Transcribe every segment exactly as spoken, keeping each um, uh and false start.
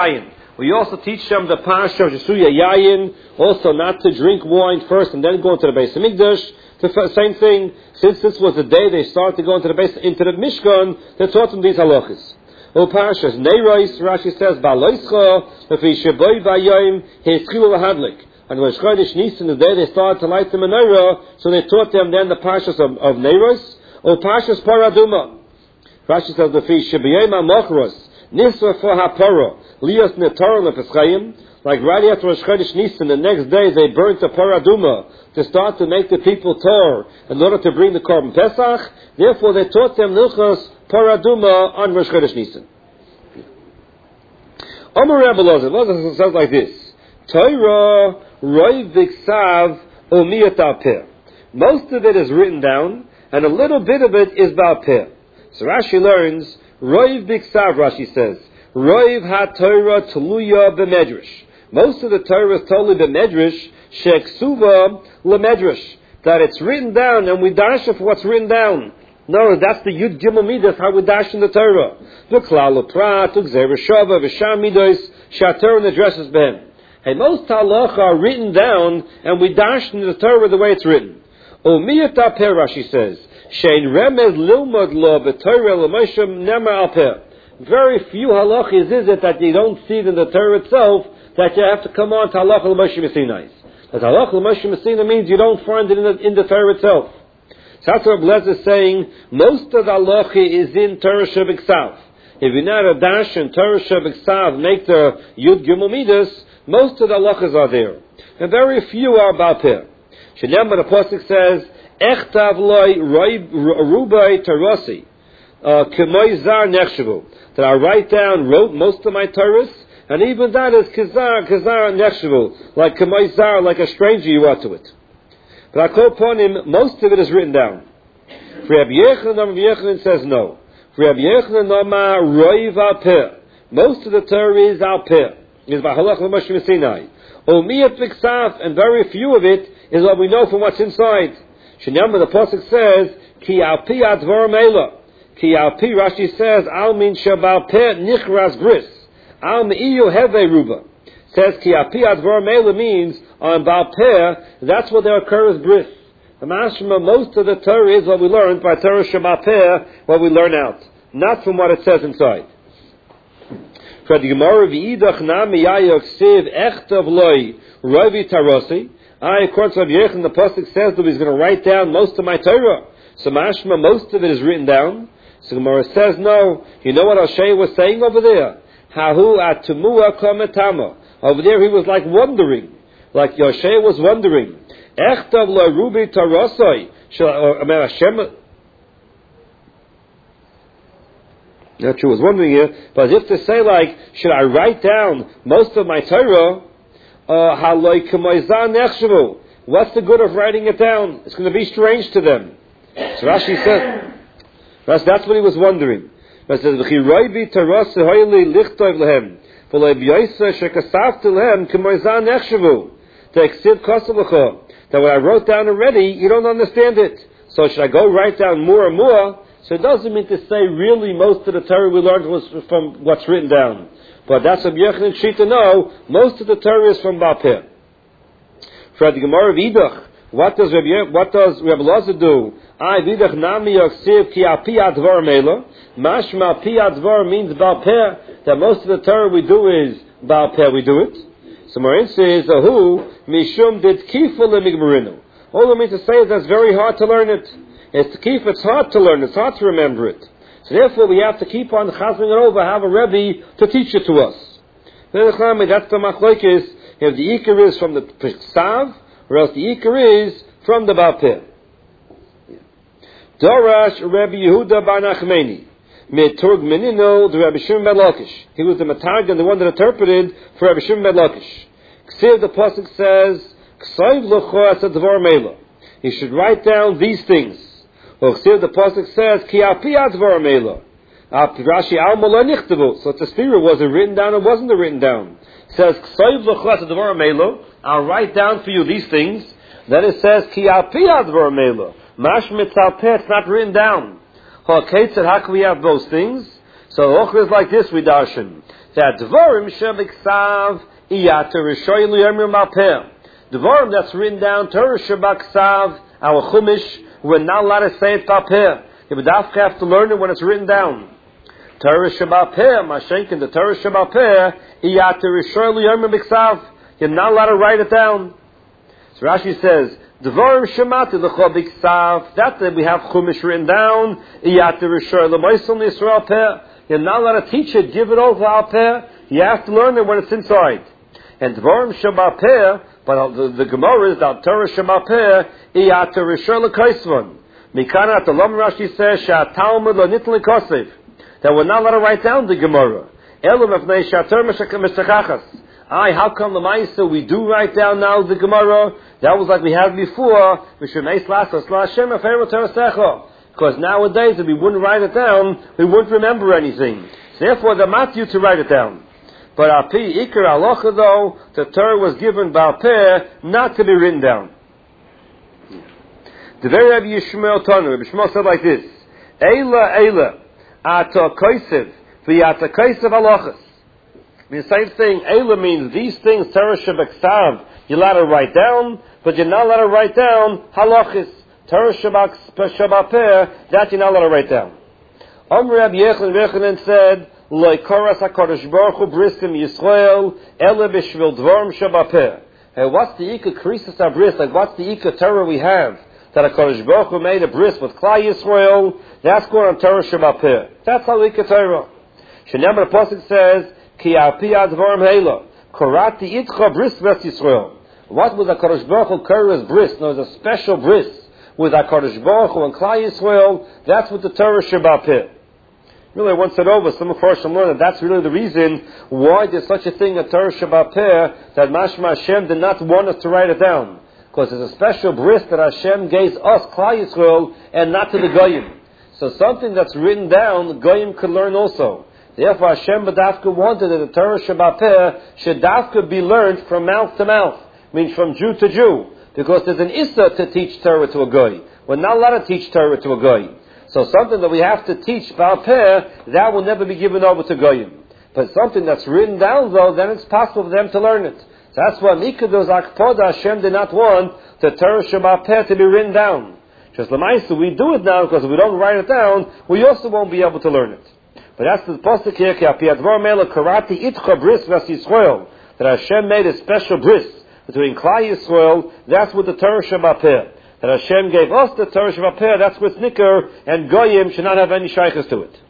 Yayin. We also teach them the Parsha of Jesuya Yayin, also not to drink wine first and then go into the Beis Hamikdash. The same thing, since this was the day they started to go into the base, into the Mishkan, they taught them these halachas. O Parshas Neiros, Rashi says, Ba'loischa, Lefi Sheboi Vayayim, Heitchilu Lahadlik. And when Chodesh Nisan, the day they started to light the menorah, so they taught them then the Parshas of, of Neiros. O Parshas Paraduma. Rashi says, Lefi Sheboi Ma'mochros, Nisra for HaPara, Lios Netorah Lepeschayim. Like right after Rosh Chodesh Nisan, the next day they burnt the Paraduma to start to make the people Tor in order to bring the Korban Pesach. Therefore, they taught them Nilchos Paraduma on Rosh Chodesh Nisan. Omer Rebbe Lozer, Lozer says like this: Torah Roiv Viksav Umiyat Al Peh. Most of it is written down, and a little bit of it is Bal Peh. So Rashi learns Roiv Viksav. Rashi says Roiv HaTorah Tluya B'Medrash. Most of the Torah is totally b'medrash, she'ksuva l'medrash, that it's written down and we dash it for what's written down. No, that's the Yud Gimel Midas, how we dash in the Torah. V'klal l'prat, u'gzer v'shava, v'sham midos, she'atorah addresses b'hem. Hey, most halacha are written down and we dash in the Torah the way it's written. Umiyat al peh, Rashi says, she'en remez lilmod lo b'Torah l'moshe nemar al peh. Very few halachas is it that you don't see it in the Torah itself, that you have to come on to halacha l'moshe Messinai. But halacha l'moshe Messinai means you don't find it in the, in the Torah itself. So that's what Blez is saying. Most of the halacha is in Torah Shebiksav. If you're not a dash in Torah Shebiksav, make the Yud Gimel Midas, most of the halachas are there. And very few are Bal Peh. Shenema, the Pasuk says, Echtav loy rubai tarasi, k'moy zar nechshavu. That I write down, wrote most of my Torahs, and even that is kazar, kazar nechshavu, like k'moy zar, like a stranger you are to it. But I call upon him, most of it is written down. For Rabbi Yechanan, Rabbi Yechanan says no. For Rabbi Yechanan, Nama roiv al peh. Most of the Torah is al peh. Is by halach l'moshe Messinai. Umiyat v'ksav, and very few of it is what we know from what's inside. Shenyam, the pasuk says, ki al pi advar meila. Ki al pi, Rashi says, al min shabal peh nichras bris. Al me'iyu heve ruba. Says ki al pi advar meila means on Bal Peh, that's what there occurs bris. The mashma, most of the Torah is what we learned by Torah Shebal Peh, what we learn out, not from what it says inside. For the Gemara v'idach nami yayok siv echtav loy rovi tarosi. I, according to Rabbi Yechon, the pasuk says that he's going to write down most of my Torah. So mashma, most of it is written down. So Gemara says no. You know what Hoshea was saying over there? Hahu atumua kometama. Over there he was like wondering. Like Hoshea was wondering, Echtav lo rubi tarosoi. I mean, Hashem. Not sure. Was wondering here, but if to say like, should I write down most of my Torah? Haloi k'moizan nechshavu. What's the good of writing it down? It's going to be strange to them. So Rashi says, that's, that's what he was wondering. But says, "V'chiroivi tarosoi hoyli lichtov lehem, v'lo b'yoysa shekasavti lehem k'moizan nechshavu." That what I wrote down already, you don't understand it. So should I go write down more and more? So it doesn't mean to say really most of the Torah we learned was from what's written down. But that's what Yechon and Shita know. Most of the Torah is from Bal Peh. For the Gemara of Idach, what does Rabbi, what does Rabbi Lozer do? I Idach nami yaksiv ki al pi advar mela. Mashma pi advar means Bal Peh. That most of the Torah we do is Bal Peh. We do it. So Marin says, "Ahu mishum did kiful lemigmarinu." All I mean to say is that's very hard to learn it. It's kif. It's hard to learn. It's hard to remember it. So therefore, we have to keep on chazing it over. Have a rebbe to teach it to us. That's the machlokes. If the ikar is from the Ksav, or else the ikar is from the Bal Peh. Dorash Rabbi Yehuda bar Nachmani. Meturg Menino, the Rabbi Shimon ben Lakish. He was the Matargan, the one that interpreted for Rabbi Shimon ben Lakish. Ksiv, the pasuk says, Ksayv locho asad dvar meila. He should write down these things. Or Ksiv, the pasuk says, Ki api advar meila. Rashi al mola nichtavu. So the spirit was it written down or wasn't it written down? It says, Ksayv locho asad dvar meila. I'll write down for you these things. Then it says, Ki api advar meila. Mashmitz al peh, it's not written down. How can we have those things? So Ochra is like this, we darshan. that Dvarim Shebiksav Iyata Rishoy Liyamrim Alpeh. Dvarim that's written down, Torah Shebaksav, our Chumash, we're not allowed to say it Alpeh. You would have to learn it when it's written down. Torah Shebapeh, Mashenkin, the Torah Shebapeh, Iyata Rishoy Liyamrim Biksav. You're not allowed to write it down. So Rashi says, Dvarim Shemati L'cho Biksav, that we have Chumash written down, Iyata Rishoy L'moisel Yisrael Peh. You're not allowed to teach it, give it over al Peh. You have to learn it when it's inside. And Dvarim Shebapeh, but the, the Gemara is that Torah Shebapeh, Iyata Rishoy L'kaisvan. Mikana the Lam Rashi says, Sha'atalmud Lo Nitl L'kosev, that we're not allowed to write down the Gemara. Elam Avnei Sha'ator Meshachachas. Aye, how come the Maisa we do write down now the Gemara? That was like we had before. Because nowadays, if we wouldn't write it down, we wouldn't remember anything. Therefore, they mat you to write it down. But Api Ikar Alocha, though, the Torah was given Baal Peh not to be written down. The very Rabbi Yishmael Tanu, Rabbi Shmuel said like this: Eila Eila Ata Kosev V'Yata Kosev Alochas. The same thing, Eila means these things, Torah Shebaksav, you're allowed to write down, but you're not allowed to write down halachis. Torah Shebapeh, that you're not allowed to write down. Amr Rabbi Yechanan said, Loi koras HaKadosh Baruch Hu briskim Yisrael, ele b'shvil dvarim Shebapeh. Hey, what's the Ika Krisis HaBris, like what's the Ika Torah we have, that HaKadosh Baruch Hu made a bris with Klal Yisrael, that's going on Torah Shebapeh. That's how Ika Torah. Shenemar the Pasuk says, Ki al-pi advarim heila, korati itcha bris ves Yisrael. What was HaKadosh Baruch Hu Korah's bris? No, it was a special bris with HaKadosh Baruch Hu and Klal Yisrael. That's what the Torah Shebapeh. Really, once said over, some of course learn that that's really the reason why there's such a thing, a Torah Shebapeh, that Mashma Hashem did not want us to write it down. Because there's a special bris that Hashem gave us, Klal Yisrael, and not to the Goyim. So something that's written down, the Goyim could learn also. Therefore, Hashem B'dafka wanted that the Torah Shebapeh should dafka be learned from mouth to mouth, means from Jew to Jew, because there's an issa to teach Torah to a Goy. We're not allowed to teach Torah to a Goy. So something that we have to teach Baal Peh, that will never be given over to Goyim. But something that's written down, though, then it's possible for them to learn it. So that's why Mikados Akpoda, Hashem did not want the Torah Shebapeh to be written down. Just Lamaisa, we do it now, because if we don't write it down, we also won't be able to learn it. But that's the Pasuk here, Ki Apiadvar Mela Karati Itcha Bris Vas Yisrael, that Hashem made a special bris between Klal Yisrael. That's what the Torah Shebapeh. That Hashem gave us the Torah Shebapeh, that's what's Nicker, and Goyim should not have any shaykhs to it.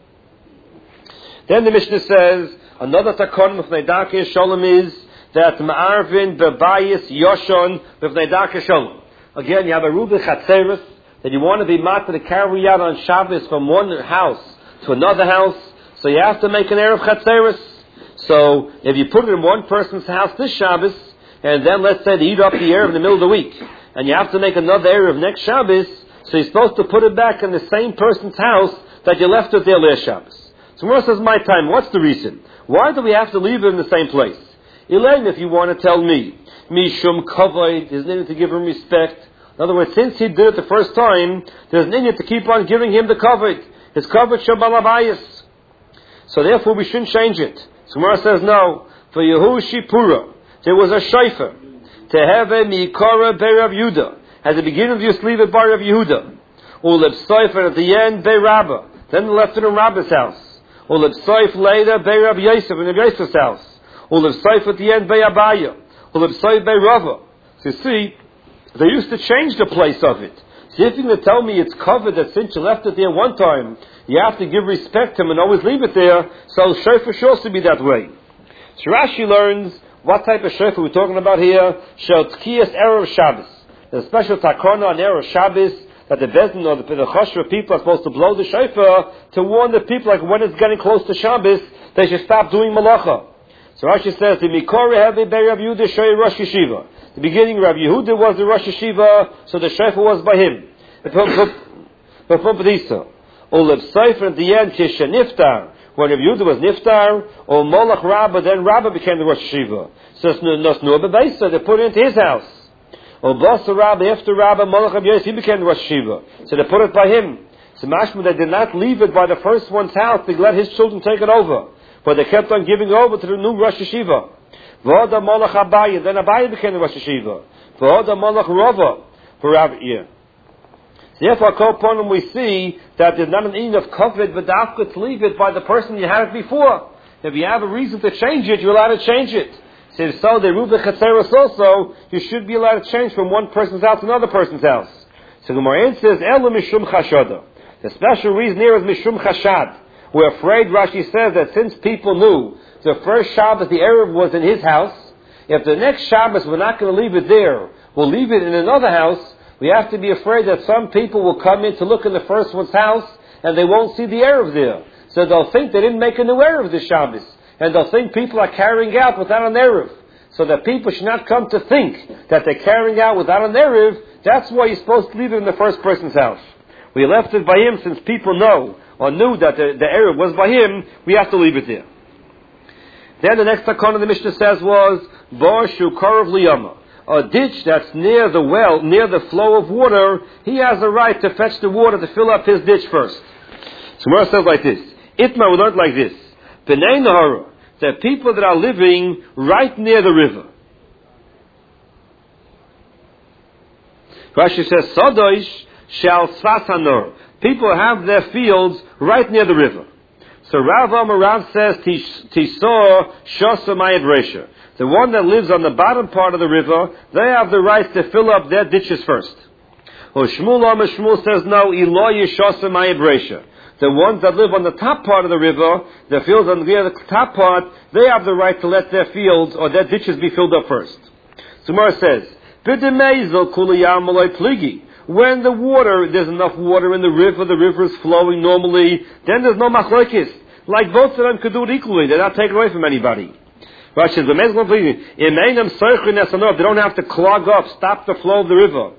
Then the Mishnah says, another takon of Neidake Shalom is that Ma'arvin Bebayis Yoshon with Neidake Shalom. Again, you have a Rubi Chatzeris, that you want to be matter to carry out on Shabbos from one house to another house, so you have to make an Erev Chatzeris. So, if you put it in one person's house this Shabbos, and then let's say they eat up the Erev in the middle of the week, and you have to make another Erev next Shabbos, so you're supposed to put it back in the same person's house that you left it there last Shabbos. So Gemara says, my time, what's the reason? Why do we have to leave it in the same place? Elaine, if you want to tell me, Mishum Kavod, there's an need to give him respect. In other words, since he did it the first time, there's an need to keep on giving him the Kavod. His Kavod Shabalabayas. So therefore we shouldn't change it. So Gemara says, no. For Yehu Shipura, there was a shayfer. To have a Mikara Be'Rav Yehuda. At the beginning of your sleeve at Bar Rav Yehuda. Uleb Soif, and at the end, Be'Rabba. Then left it in Rabba's house. Uleb Soif later, Be'Rav Yosef, in the Yosef's house. Uleb Soif at the end, Be'Abaya. Uleb Soif, Be'Rava. So you see, they used to change the place of it. So if you're going to tell me it's covered that since you left it there one time, you have to give respect to him and always leave it there, so shofar should also be that way. So Rashi learns what type of shofar we're talking about here. Shel Tkiyas Erev Shabbos. There's a special takona on Erev Shabbos that the Bezdin or the, the Choshva people are supposed to blow the shofar to warn the people, like when it's getting close to Shabbos, they should stop doing malacha. So Rashi says, the Mikori Hevi Bei Rav Yehuda Shoy Rosh Yeshiva. The beginning, Rav Yehuda was the Rosh Yeshiva, so the shofar was by him. Uleb Sefer at the end, Kisha Niftar. When Rav Yehuda was Niftar, or Molach Rabbah, then Rabbah became the Rosh Yeshiva. So they put it into his house. Or Basa Rabbah, after Rabbah, Molach Rav Yosef, he became the Rosh Yeshiva. So they put it by him. So Mashma, they did not leave it by the first one's house, they let his children take it over. but they kept on giving over to the new Rosh Yeshiva. V'oda Malach Abaye, then Abaye became the Rosh Yeshiva. V'oda Malach Rava, for Rav Year. Therefore, Koponim, we see that there's not an in of covet, but dafka to leave it by the person you had it before. If you have a reason to change it, you're allowed to change it. So, so the Ruva Chatzeros also, you should be allowed to change from one person's house to another person's house. So the Gemara says, Ela Mishum Chashada. The special reason here is Mishum Chashad. We're afraid, Rashi says, that since people knew the first Shabbos, the Erev was in his house, if the next Shabbos we're not going to leave it there, we'll leave it in another house, we have to be afraid that some people will come in to look in the first one's house and they won't see the Erev there. So they'll think they didn't make a new Erev this Shabbos. And they'll think people are carrying out without an Erev. So that people should not come to think that they're carrying out without an Erev. That's why you're supposed to leave it in the first person's house. We left it by him since people know or knew that the, the Erev was by him, we have to leave it there. Then the next takon of the Mishnah says was, Bar Shu Karav Liyama. A ditch that's near the well, near the flow of water, he has a right to fetch the water to fill up his ditch first. So Gemara says like this. Itmar, we learned like this. B'nei Nahara, the people that are living right near the river. Rashi says, Sadoish shall Sfas Hanor. People have their fields right near the river. So Rav Amar Rav says, Tisor Shosa Mayad Resha. The one that lives on the bottom part of the river, they have the right to fill up their ditches first. Or Shmuel Amar Shmuel says, no, Eloy Shosa Mayad Resha. The ones that live on the top part of the river, the fields on the top part, they have the right to let their fields or their ditches be filled up first. So Gemara says, when the water, there's enough water in the river, the river is flowing normally, then there's no machlokes. Like both of them could do it equally. They're not taken away from anybody. Rashi says, they don't have to clog up, stop the flow of the river.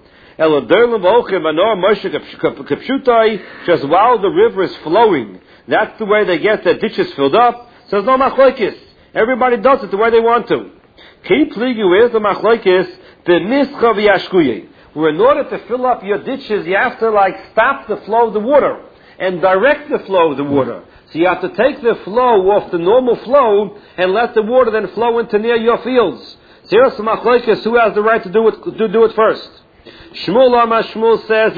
Just while the river is flowing, that's the way they get their ditches filled up. So there's no machlokes. Everybody does it the way they want to. Keep pligi, where's the machlokes? The mischa v'yashkuye. Where in order to fill up your ditches, you have to like stop the flow of the water and direct the flow of the water. So you have to take the flow off the normal flow and let the water then flow into near your fields. So here's the machlokes, who has the right to do it, to do it first. Shmuel Amar Shmuel says,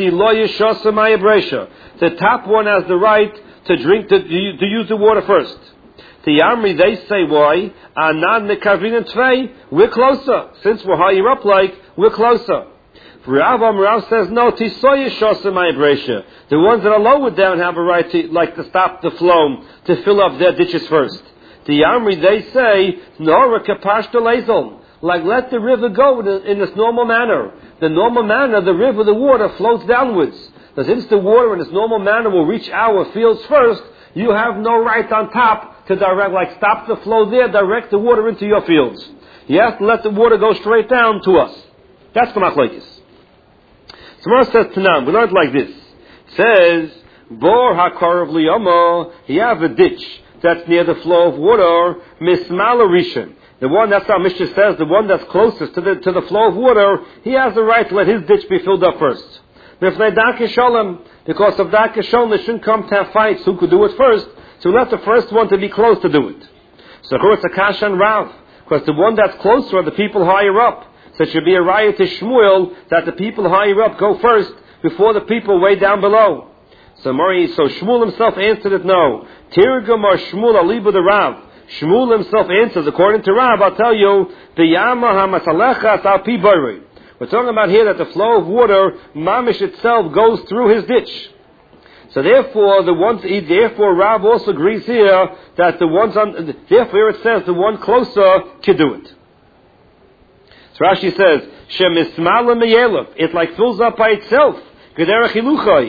the top one has the right to drink, to, to use the water first. The Yamri, they say, why? Anan nekavrin and tvei, we're closer. Since we're higher up like, we're closer. Rav Amrav says, no, tisoye shosa ma'ibresha. The ones that are lower down have a right to, like, to stop the flow, to fill up their ditches first. The Yamri, they say, nora kapashta lezel. Like, let the river go in, in its normal manner. The normal manner, the river, the water floats downwards. But since the water in its normal manner will reach our fields first, you have no right on top to direct, like, stop the flow there, direct the water into your fields. You have to let the water go straight down to us. That's the machlokes. Tomorrow says Tanam, we learned like this. It says, Bor HaKarav Liyama, you have a ditch that's near the flow of water, Mismal Rishon. The one, that's how Mishnah says, the one that's closest to the, to the flow of water, he has the right to let his ditch be filled up first. Because of Dak Sholem, they shouldn't come to have fights who could do it first, so let the first one to be close to do it. So of course, it's a Kasha and Rav, because the one that's closer are the people higher up. So it should be a riot to Shmuel that the people higher up go first before the people way down below. So Mari, so Shmuel himself answered it no. Tirgum or Shmuel alibu the Rav. Shmuel himself answers, according to Rav, I'll tell you, B'yama ha'masalechas al pi bari. We're talking about here that the flow of water, Mamish itself, goes through his ditch. So therefore, the ones, therefore Rav also agrees here that the ones on, therefore it says the one closer can do it. So Rashi says, Shemismala meyelef, it like fills up by itself. Therefore,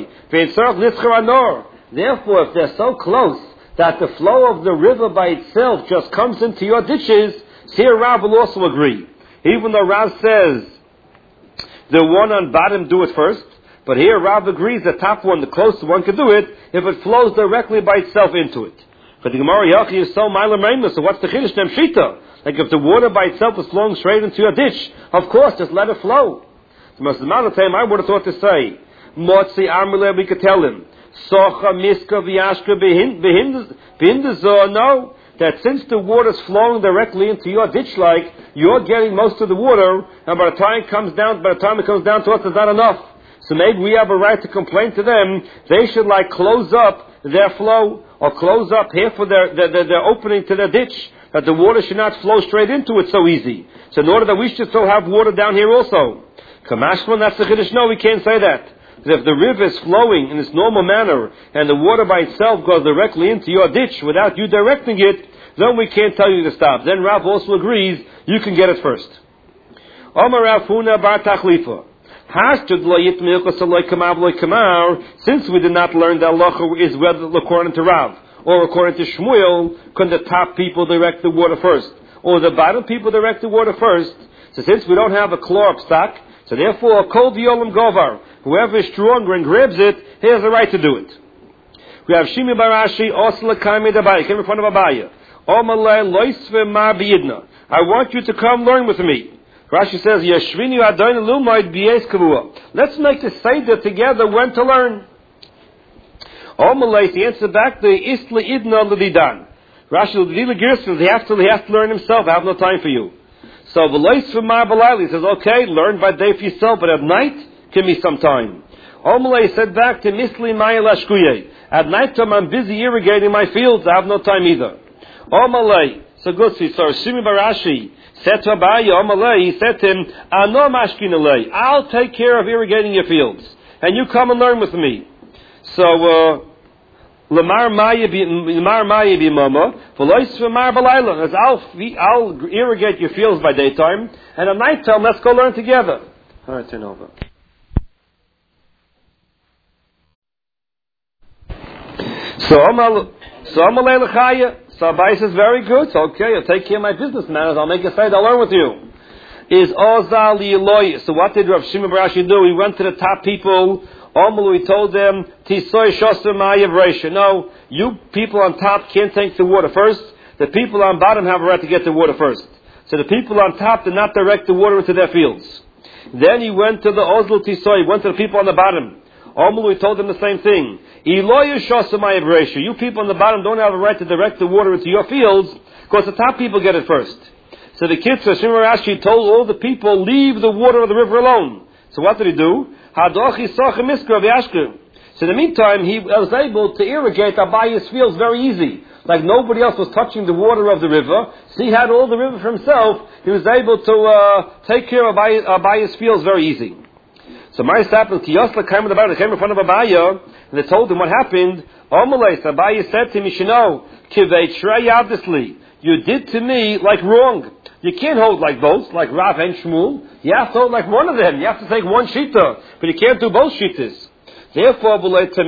if they're so close that the flow of the river by itself just comes into your ditches, here Rav will also agree. Even though Rav says the one on bottom do it first, but here Rav agrees the top one, the closest one, can do it if it flows directly by itself into it. But the Gemara Yachi is so Mailam Reimus, so what's the Chiddush Dem Shita? Like if the water by itself is flowing straight into your ditch, of course, just let it flow. So most of the time, I would have thought to say, Motzi Amile, we could tell him, Socha Miska Vyashka Behindazo, no. that since the water is flowing directly into your ditch, like you're getting most of the water, and by the time it comes down, by the time it comes down to us, it's not enough. So maybe we have a right to complain to them. They should like close up their flow or close up half of their their, their, their opening to their ditch, that the water should not flow straight into it so easy. So in order that we should still have water down here also. Kamashman, that's the Chiddush. No, we can't say that. Because if the river is flowing in its normal manner and the water by itself goes directly into your ditch without you directing it, then we can't tell you to stop. Then Rav also agrees you can get it first. Omar Rav Huna bar Tachlifa. Since we did not learn that halacha is whether according to Rav or according to Shmuel, can the top people direct the water first, or the bottom people direct the water first? So since we don't have a klor stock, so therefore a kol v'yolam govar, whoever is stronger and grabs it, he has the right to do it. We have Shimi Barashi Osla Kaimi Dabai, came in front of Abaya. Omalei loisve ma biyidna. I want you to come learn with me. Rashi says, Yashvini Adon Lumaid Bies Kavua. Let's make a seder together when to learn. Omalei, the answer back the Isla Idna Lididan. Rashi Lidila Girson, he has to he has to learn himself. I have no time for you. So Velois Ma Balayli says, okay, learn by day for yourself, but at night give me some time. Omalei said back to Misli Maya Lashkuye. At night time I'm busy irrigating my fields, I have no time either. Omalei, so good, so Shimi Barashi said to Abaya, Omalei, he said to him, Ano Mashkinalei, I'll take care of irrigating your fields, and you come and learn with me. So, uh, Lamar Maya bi mama, Velois Lamar Balayla, as I'll I'll irrigate your fields by daytime, and at night time let's go learn together. All right, turn over. So Amal so Amalei Lechaya. So Abai says, very good. So okay, I'll take care of my business matters. I'll make a side. I'll learn with you. Is Ozal Eloy. So what did Rav Shimon Barashi do? He went to the top people. Omalu, he told them, Tisoy Shoser Ma'ayav Reisha. No, you people on top can't take the water first. The people on bottom have a right to get the water first. So the people on top did not direct the water into their fields. Then he went to the Ozl Tisoy. He went to the people on the bottom. Omalu, he told them the same thing. Eloy Shoser Ma'ayav Reisha. You people on the bottom don't have a right to direct the water into your fields because the top people get it first. So the kids, Shimon Rashi told all the people, leave the water of the river alone. So what did he do? So in the meantime, he was able to irrigate Abaya's fields very easy. Like nobody else was touching the water of the river. So he had all the river for himself. He was able to uh, take care of Abaya, Abaya's fields very easy. So Maris happened, Kiyosla came about, they came in front of Abaya, and they told him what happened. Omalei, Abaya said to him, you should know, Kivei Shrei obviously, you did to me like wrong. You can't hold like both, like Rav and Shmuel. You have to hold like one of them. You have to take one shita, but you can't do both shitas. Therefore,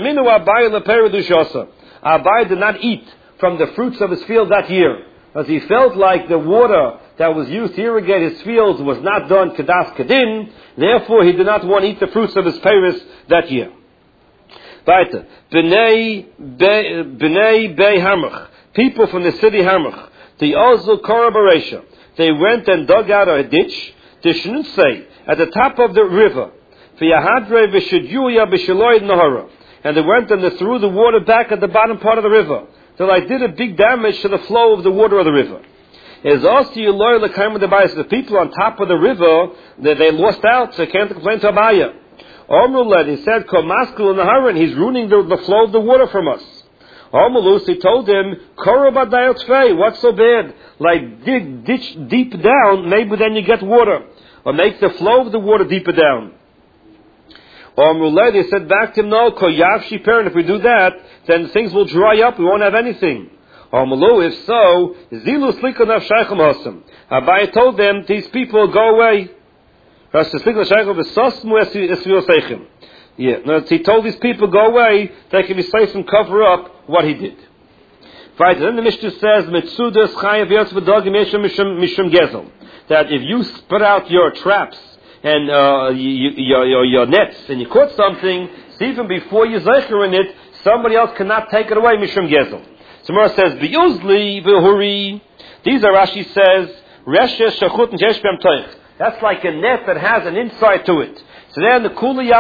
Abai did not eat from the fruits of his field that year, because he felt like the water that was used to irrigate his fields was not done kadas kadin. Therefore, he did not want to eat the fruits of his peiros that year. Weiter. Bnei Bei Hamach, people from the city Hamach, the Ozul Korah. They went and dug out a ditch, the Shnusay, at the top of the river. And they went and they threw the water back at the bottom part of the river. So like did a big damage to the flow of the water of the river. As also the people on top of the river, they, they lost out, so they can't complain to Abaya. Omruled, he said, he's ruining the, the flow of the water from us. Omalus, he told him, what's so bad? Like dig ditch deep down, maybe then you get water. Or make the flow of the water deeper down. Omruled, he said back to him, no, koyavshi parent, if we do that, then things will dry up, we won't have anything. Omalu, if so, zilu slikanav shaychim hasam. Abai told them, these people go away. Yeah, no, he told these people go away, they can be safe and cover up what he did. Right, then the Mishnah says, Mitzudas chayav yotz v'dogim yesham mishum gezel. That if you spread out your traps and uh, your, your, your nets and you caught something, so even before you zeicher in it, somebody else cannot take it away, mishum gezel. So Mara says, B'yuzli v'huri. These are, Rashi says, Reshes shachut and jesh b'em toich. That's like a net that has an inside to it. So then the kula